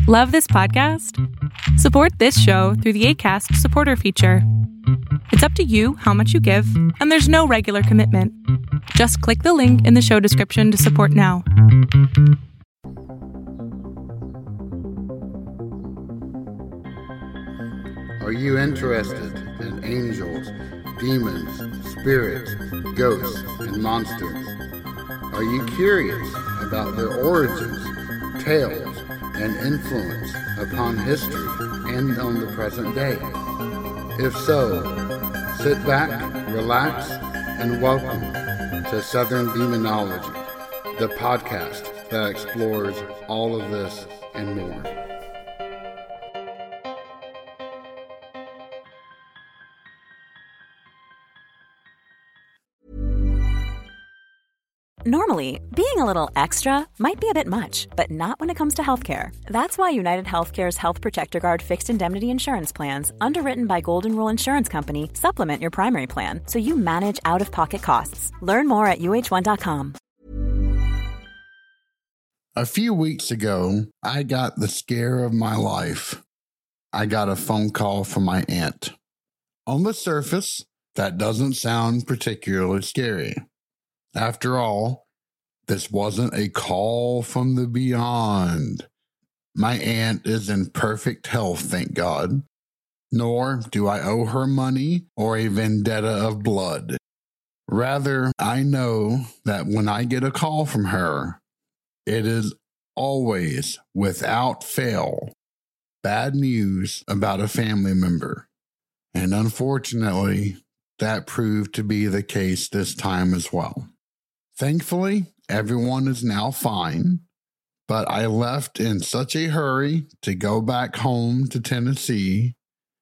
Love this podcast? Support this show through the Acast supporter feature. It's up to you how much you give, and there's no regular commitment. Just click the link in the show description to support now. Are you interested in angels, demons, spirits, ghosts, and monsters? Are you curious about their origins, tales, and influence upon history and on the present day? If so, sit back, relax, and welcome to Southern Demonology, the podcast that explores all of this and more. Normally, being a little extra might be a bit much, but not when it comes to healthcare. That's why United Healthcare's Health Protector Guard fixed indemnity insurance plans, underwritten by Golden Rule Insurance Company, supplement your primary plan so you manage out-of-pocket costs. Learn more at UH1.com. A few weeks ago, I got the scare of my life. I got a phone call from my aunt. On the surface, that doesn't sound particularly scary. After all, this wasn't a call from the beyond. My aunt is in perfect health, thank God. Nor do I owe her money or a vendetta of blood. Rather, I know that when I get a call from her, it is always, without fail, bad news about a family member. And unfortunately, that proved to be the case this time as well. Thankfully, everyone is now fine, but I left in such a hurry to go back home to Tennessee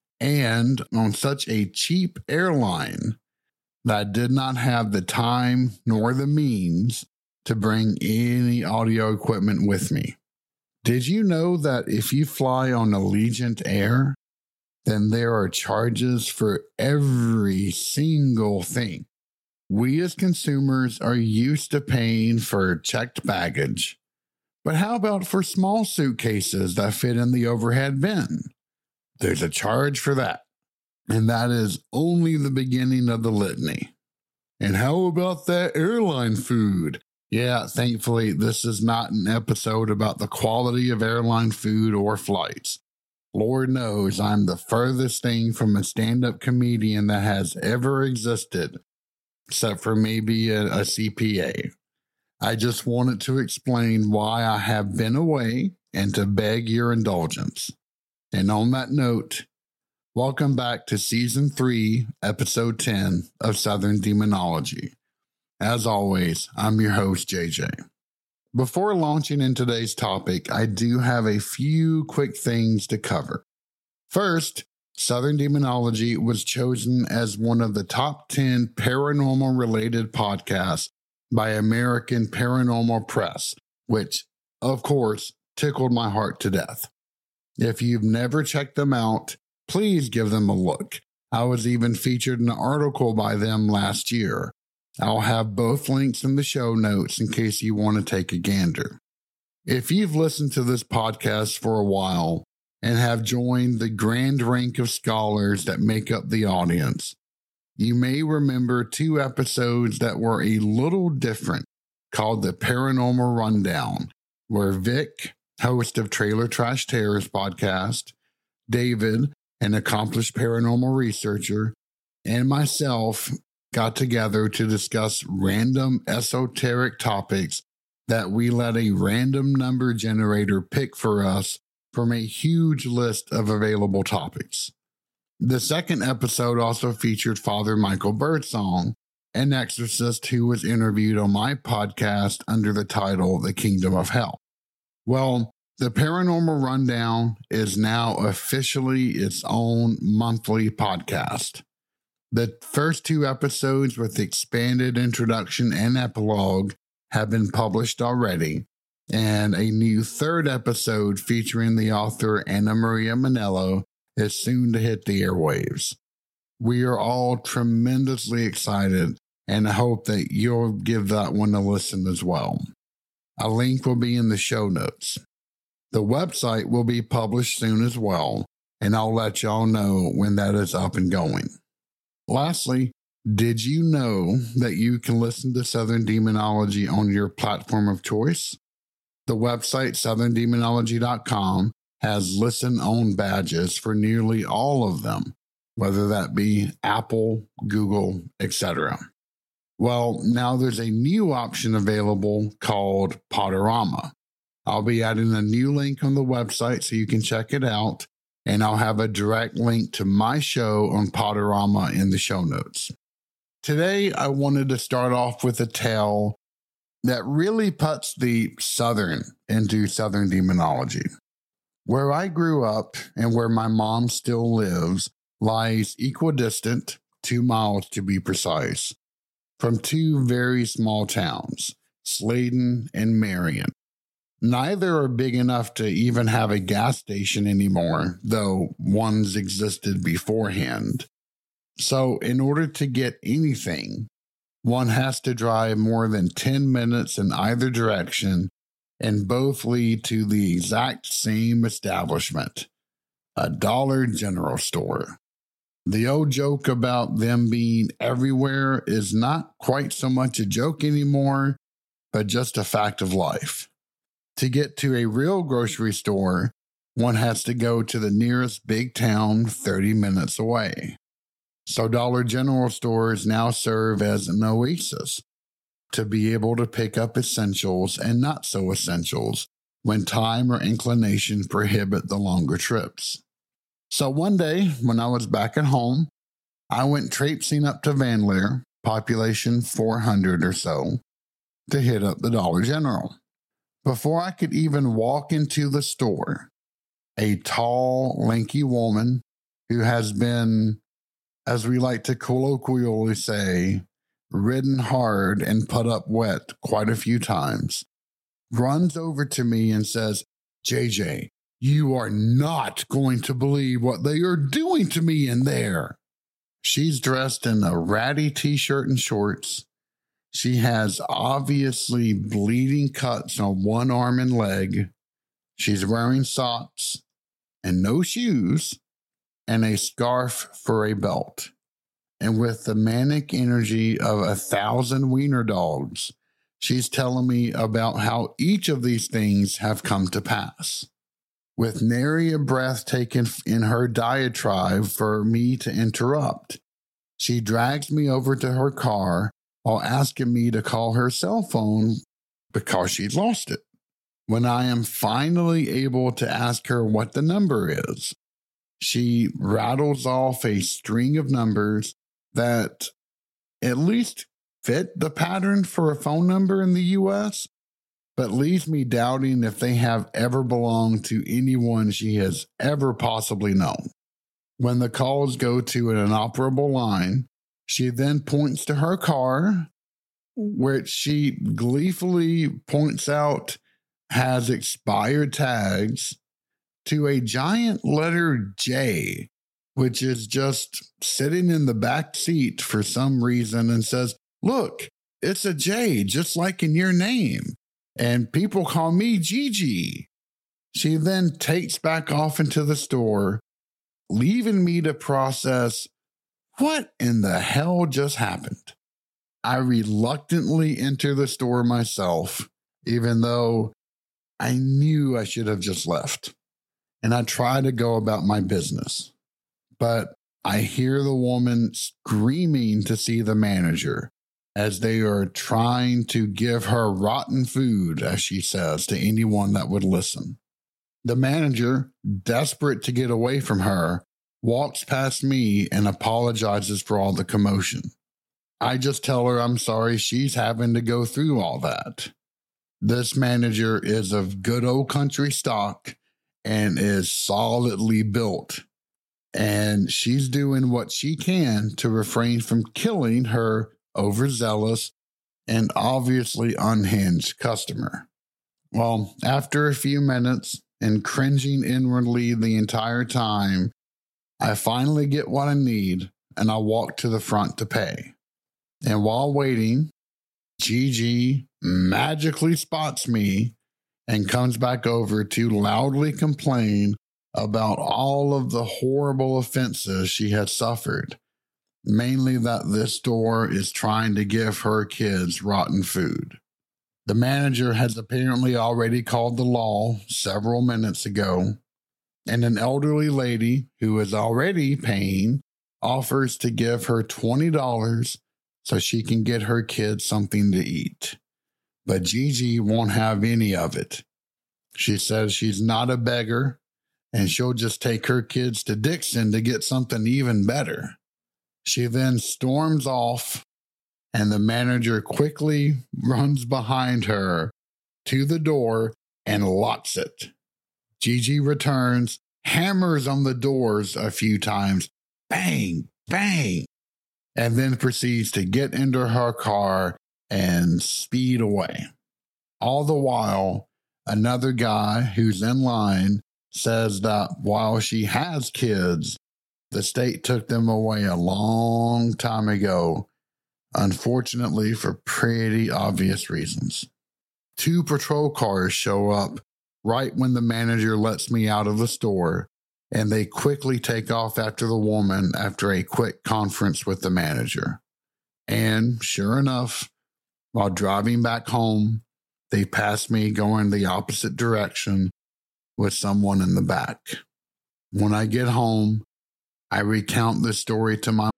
and on such a cheap airline that I did not have the time nor the means to bring any audio equipment with me. Did you know that if you fly on Allegiant Air, then there are charges for every single thing? We as consumers are used to paying for checked baggage, but how about for small suitcases that fit in the overhead bin? There's a charge for that, and that is only the beginning of the litany. And how about that airline food? Yeah, thankfully, this is not an episode about the quality of airline food or flights. Lord knows I'm the furthest thing from a stand-up comedian that has ever existed, except for maybe a CPA. I just wanted to explain why I have been away and to beg your indulgence. And on that note, welcome back to Season 3, Episode 10 of Southern Demonology. As always, I'm your host, JJ. Before launching in today's topic, I do have a few quick things to cover. First, Southern Demonology was chosen as one of the top 10 paranormal-related podcasts by American Paranormal Press, which, of course, tickled my heart to death. If you've never checked them out, please give them a look. I was even featured in an article by them last year. I'll have both links in the show notes in case you want to take a gander. If you've listened to this podcast for a while and have joined the grand rank of scholars that make up the audience, you may remember 2 episodes that were a little different, called the Paranormal Rundown, where Vic, host of Trailer Trash Terrors podcast, David, an accomplished paranormal researcher, and myself got together to discuss random esoteric topics that we let a random number generator pick for us from a huge list of available topics. The second episode also featured Father Michael Birdsong, an exorcist who was interviewed on my podcast under the title The Kingdom of Hell. Well, the Paranormal Rundown is now officially its own monthly podcast. The first 2 episodes with expanded introduction and epilogue have been published already, and a new 3rd episode featuring the author Anna Maria Manello is soon to hit the airwaves. We are all tremendously excited and hope that you'll give that one a listen as well. A link will be in the show notes. The website will be published soon as well, and I'll let y'all know when that is up and going. Lastly, did you know that you can listen to Southern Demonology on your platform of choice? The website southerndemonology.com has listen-on badges for nearly all of them, whether that be Apple, Google, etc. Well, now there's a new option available called Podorama. I'll be adding a new link on the website so you can check it out, and I'll have a direct link to my show on Podorama in the show notes. Today, I wanted to start off with a tale that really puts the Southern into Southern Demonology. Where I grew up and where my mom still lives lies equidistant, 2 miles to be precise, from 2 very small towns, Sladen and Marion. Neither are big enough to even have a gas station anymore, though ones existed beforehand. So in order to get anything, one has to drive more than 10 minutes in either direction, and both lead to the exact same establishment, a Dollar General store. The old joke about them being everywhere is not quite so much a joke anymore, but just a fact of life. To get to a real grocery store, one has to go to the nearest big town 30 minutes away. So Dollar General stores now serve as an oasis to be able to pick up essentials and not so essentials when time or inclination prohibit the longer trips. So one day when I was back at home, I went traipsing up to Van Lear, population 400 or so, to hit up the Dollar General. Before I could even walk into the store, a tall, lanky woman who has been, as we like to colloquially say, ridden hard and put up wet quite a few times, runs over to me and says, "JJ, you are not going to believe what they are doing to me in there." She's dressed in a ratty t-shirt and shorts. She has obviously bleeding cuts on one arm and leg. She's wearing socks and no shoes and a scarf for a belt. And with the manic energy of 1,000 wiener dogs, she's telling me about how each of these things have come to pass. With nary a breath taken in her diatribe for me to interrupt, she drags me over to her car while asking me to call her cell phone because she'd lost it. When I am finally able to ask her what the number is, she rattles off a string of numbers that at least fit the pattern for a phone number in the U.S., but leaves me doubting if they have ever belonged to anyone she has ever possibly known. When the calls go to an inoperable line, she then points to her car, which she gleefully points out has expired tags, to a giant letter J, which is just sitting in the back seat for some reason, and says, "Look, it's a J, just like in your name. And people call me Gigi." She then takes back off into the store, leaving me to process what in the hell just happened. I reluctantly enter the store myself, even though I knew I should have just left. And I try to go about my business. But I hear the woman screaming to see the manager as they are trying to give her rotten food, as she says, to anyone that would listen. The manager, desperate to get away from her, walks past me and apologizes for all the commotion. I just tell her I'm sorry she's having to go through all that. This manager is of good old country stock and is solidly built. And she's doing what she can to refrain from killing her overzealous and obviously unhinged customer. Well, after a few minutes and cringing inwardly the entire time, I finally get what I need and I walk to the front to pay. And while waiting, Gigi magically spots me and comes back over to loudly complain about all of the horrible offenses she had suffered, mainly that this store is trying to give her kids rotten food. The manager has apparently already called the law several minutes ago, and an elderly lady who is already paying offers to give her $20 so she can get her kids something to eat. But Gigi won't have any of it. She says she's not a beggar, and she'll just take her kids to Dixon to get something even better. She then storms off, and the manager quickly runs behind her to the door and locks it. Gigi returns, hammers on the doors a few times, bang, bang, and then proceeds to get into her car and speed away. All the while, another guy who's in line says that while she has kids, the state took them away a long time ago, unfortunately for pretty obvious reasons. 2 patrol cars show up right when the manager lets me out of the store, and they quickly take off after the woman after a quick conference with the manager. And sure enough, while driving back home, they pass me going the opposite direction with someone in the back. When I get home, I recount this story to my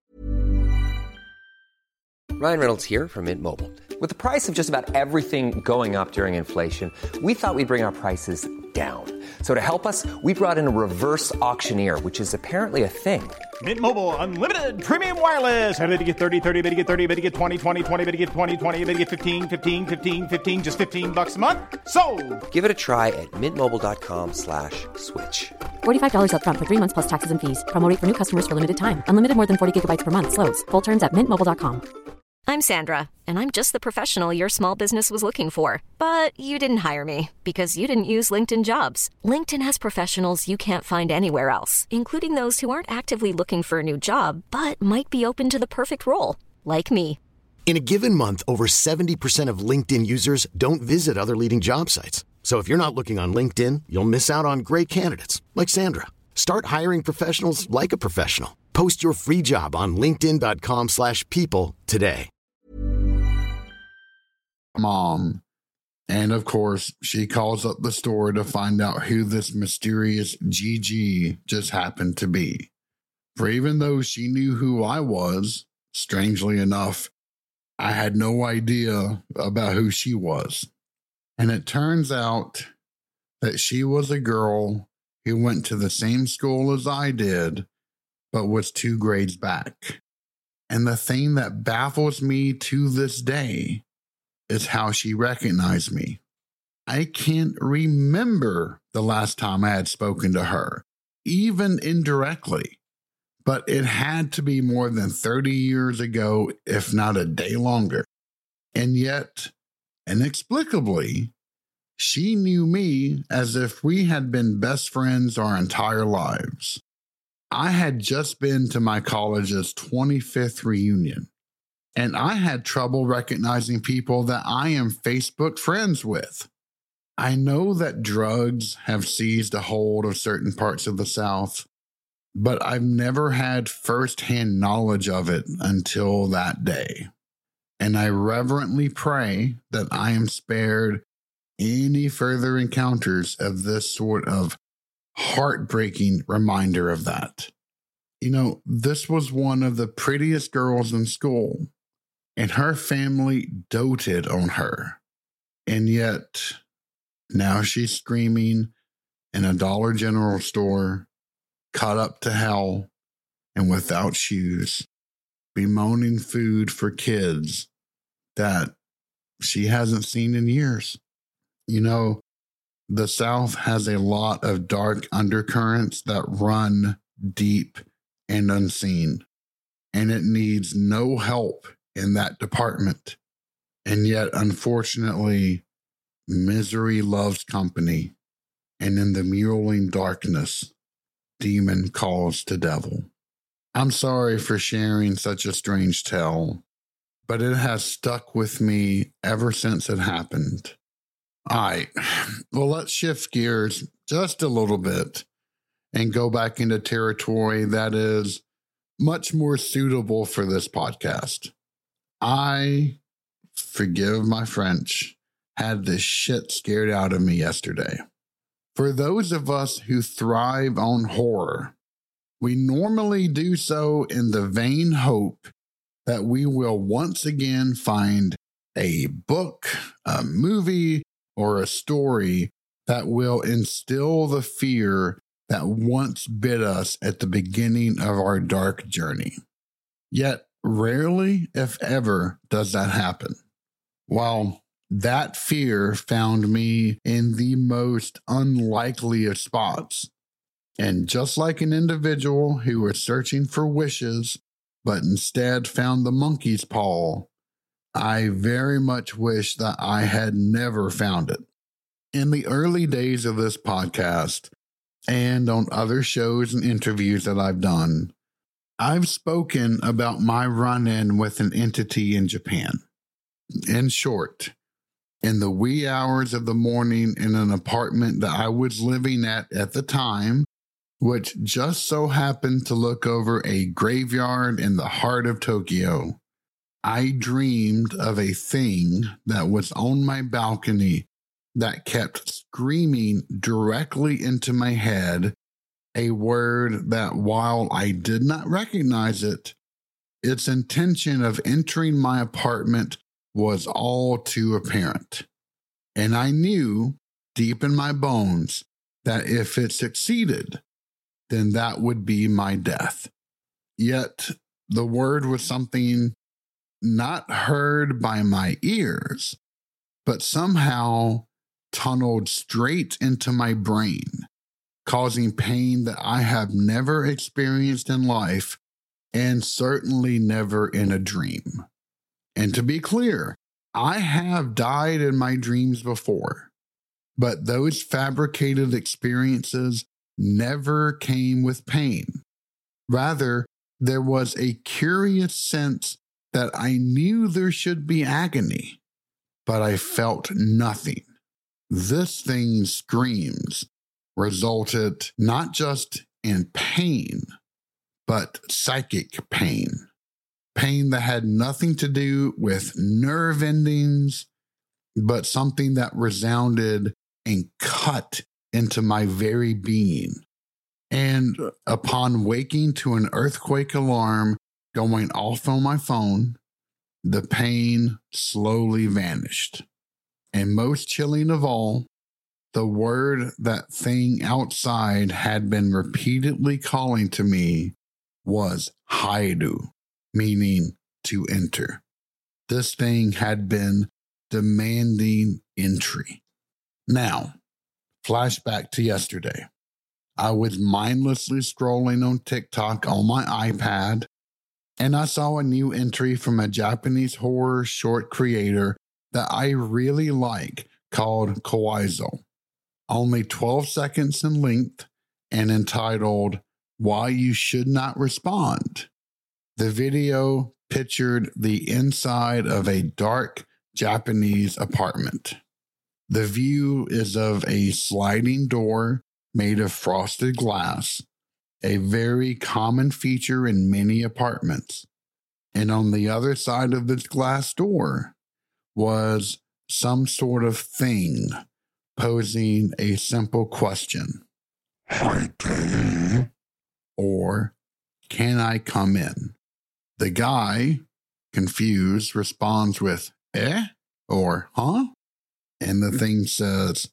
Ryan Reynolds here from Mint Mobile. With the price of just about everything going up during inflation, we thought we'd bring our prices down. So to help us, we brought in a reverse auctioneer, which is apparently a thing. Mint Mobile Unlimited Premium Wireless. How to get 30, 30, bit to get 30, bit to get 20, 20, 20, bit to get 20, 20, bit to get 15, 15, 15, 15, just $15 a month? Sold! Give it a try at mintmobile.com/switch. $45 up front for 3 months plus taxes and fees. Promo rate for new customers for limited time. Unlimited more than 40 gigabytes per month. Slows full terms at mintmobile.com. I'm Sandra, and I'm just the professional your small business was looking for. But you didn't hire me because you didn't use LinkedIn Jobs. LinkedIn has professionals you can't find anywhere else, including those who aren't actively looking for a new job, but might be open to the perfect role, like me. In a given month, over 70% of LinkedIn users don't visit other leading job sites. So if you're not looking on LinkedIn, you'll miss out on great candidates like Sandra. Start hiring professionals like a professional. Post your free job on linkedin.com/people today. Mom. And of course, she calls up the store to find out who this mysterious Gigi just happened to be. For even though she knew who I was, strangely enough, I had no idea about who she was. And it turns out that she was a girl who went to the same school as I did, but was 2 grades back. And the thing that baffles me to this day is how she recognized me. I can't remember the last time I had spoken to her, even indirectly, but it had to be more than 30 years ago, if not a day longer. And yet, inexplicably, she knew me as if we had been best friends our entire lives. I had just been to my college's 25th reunion, and I had trouble recognizing people that I am Facebook friends with. I know that drugs have seized a hold of certain parts of the South, but I've never had firsthand knowledge of it until that day. And I reverently pray that I am spared any further encounters of this sort of heartbreaking reminder of that. You know, this was one of the prettiest girls in school, and her family doted on her. And yet, now she's screaming in a Dollar General store, cut up to hell, and without shoes, bemoaning food for kids that she hasn't seen in years. You know, the South has a lot of dark undercurrents that run deep and unseen, and it needs no help in that department. And yet, unfortunately, misery loves company, and in the mewling darkness, demon calls to devil. I'm sorry for sharing such a strange tale, but it has stuck with me ever since it happened. All right. Well, let's shift gears just a little bit and go back into territory that is much more suitable for this podcast. I, forgive my French, had the shit scared out of me yesterday. For those of us who thrive on horror, we normally do so in the vain hope that we will once again find a book, a movie, or a story that will instill the fear that once bit us at the beginning of our dark journey. Yet rarely, if ever, does that happen. Well, that fear found me in the most unlikely of spots. And just like an individual who was searching for wishes, but instead found the monkey's paw, I very much wish that I had never found it. In the early days of this podcast, and on other shows and interviews that I've done, I've spoken about my run-in with an entity in Japan. In short, in the wee hours of the morning in an apartment that I was living at the time, which just so happened to look over a graveyard in the heart of Tokyo, I dreamed of a thing that was on my balcony that kept screaming directly into my head a word that, while I did not recognize it, its intention of entering my apartment was all too apparent. And I knew deep in my bones that if it succeeded, then that would be my death. Yet the word was something not heard by my ears, but somehow tunneled straight into my brain, causing pain that I have never experienced in life and certainly never in a dream. And to be clear, I have died in my dreams before, but those fabricated experiences never came with pain. Rather, there was a curious sense that I knew there should be agony, but I felt nothing. This thing's screams resulted not just in pain, but psychic pain. Pain that had nothing to do with nerve endings, but something that resounded and cut into my very being. And upon waking to an earthquake alarm going off on my phone, the pain slowly vanished. And most chilling of all, the word that thing outside had been repeatedly calling to me was Haidu, meaning to enter. This thing had been demanding entry. Now, flashback to yesterday. I was mindlessly scrolling on TikTok on my iPad, and I saw a new entry from a Japanese horror short creator that I really like called Kawaizo. Only 12 seconds in length and entitled Why You Should Not Respond. The video pictured the inside of a dark Japanese apartment. The view is of a sliding door made of frosted glass, a very common feature in many apartments. And on the other side of this glass door was some sort of thing posing a simple question. Or, can I come in? The guy, confused, responds with, eh? Or, huh? And the thing says,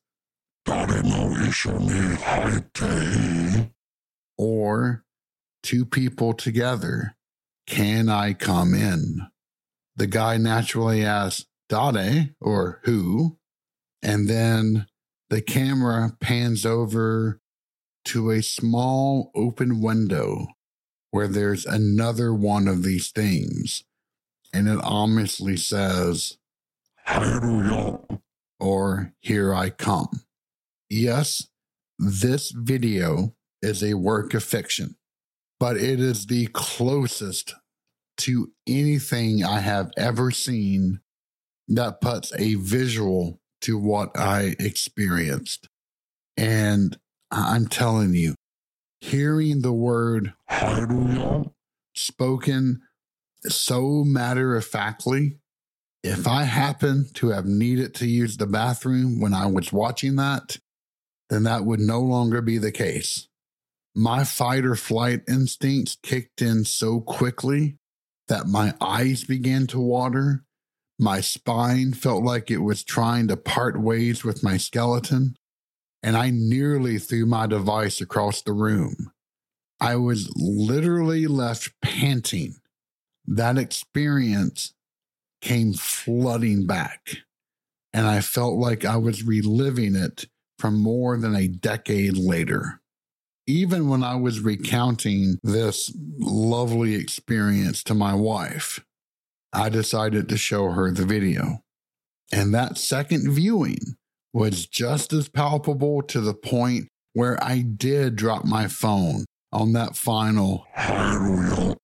or, two people together, can I come in? The guy naturally asks, Dade, or who? And then the camera pans over to a small open window where there's another one of these things. And it ominously says, or here I come. Yes, this video is a work of fiction, but it is the closest to anything I have ever seen that puts a visual to what I experienced. And I'm telling you, hearing the word hallelujah spoken so matter-of-factly, if I happen to have needed to use the bathroom when I was watching that, then that would no longer be the case. My fight or flight instincts kicked in so quickly that my eyes began to water. My spine felt like it was trying to part ways with my skeleton, and I nearly threw my device across the room. I was literally left panting. That experience came flooding back, and I felt like I was reliving it from more than a decade later. Even when I was recounting this lovely experience to my wife, I decided to show her the video. And that second viewing was just as palpable, to the point where I did drop my phone on that final hallelujah.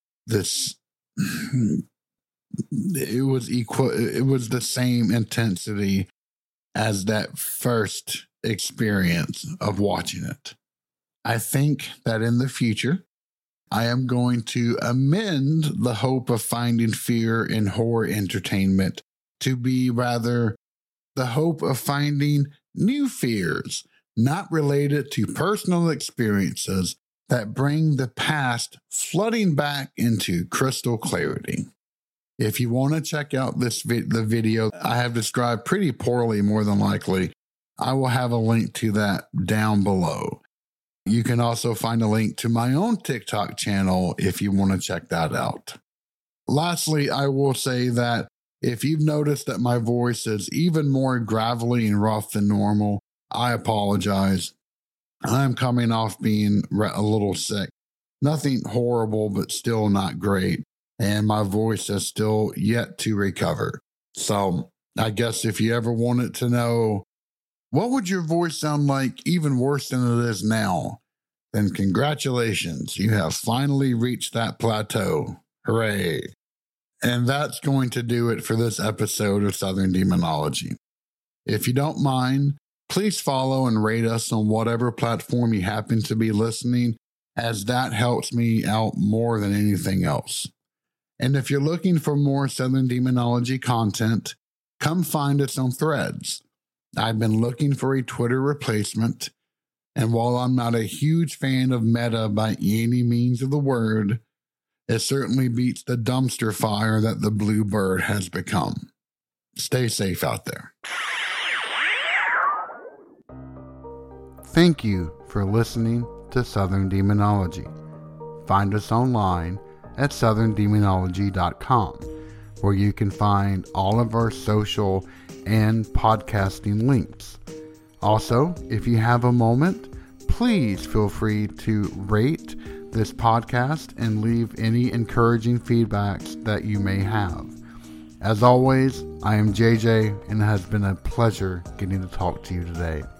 It was equal. It was the same intensity as that first experience of watching it. I think that in the future, I am going to amend the hope of finding fear in horror entertainment to be rather the hope of finding new fears, not related to personal experiences, that bring the past flooding back into crystal clarity. If you want to check out the video I have described pretty poorly, more than likely, I will have a link to that down below. You can also find a link to my own TikTok channel if you want to check that out. Lastly, I will say that if you've noticed that my voice is even more gravelly and rough than normal, I apologize. I'm coming off being a little sick. Nothing horrible, but still not great. And my voice is still yet to recover. So I guess if you ever wanted to know, what would your voice sound like even worse than it is now? Then congratulations, you have finally reached that plateau. Hooray. And that's going to do it for this episode of Southern Demonology. If you don't mind, please follow and rate us on whatever platform you happen to be listening, as that helps me out more than anything else. And if you're looking for more Southern Demonology content, come find us on Threads. I've been looking for a Twitter replacement, and while I'm not a huge fan of Meta by any means of the word, it certainly beats the dumpster fire that the Blue Bird has become. Stay safe out there. Thank you for listening to Southern Demonology. Find us online at southerndemonology.com, where you can find all of our social and podcasting links. Also, if you have a moment, please feel free to rate this podcast and leave any encouraging feedbacks that you may have. As always, I am JJ, and it has been a pleasure getting to talk to you today.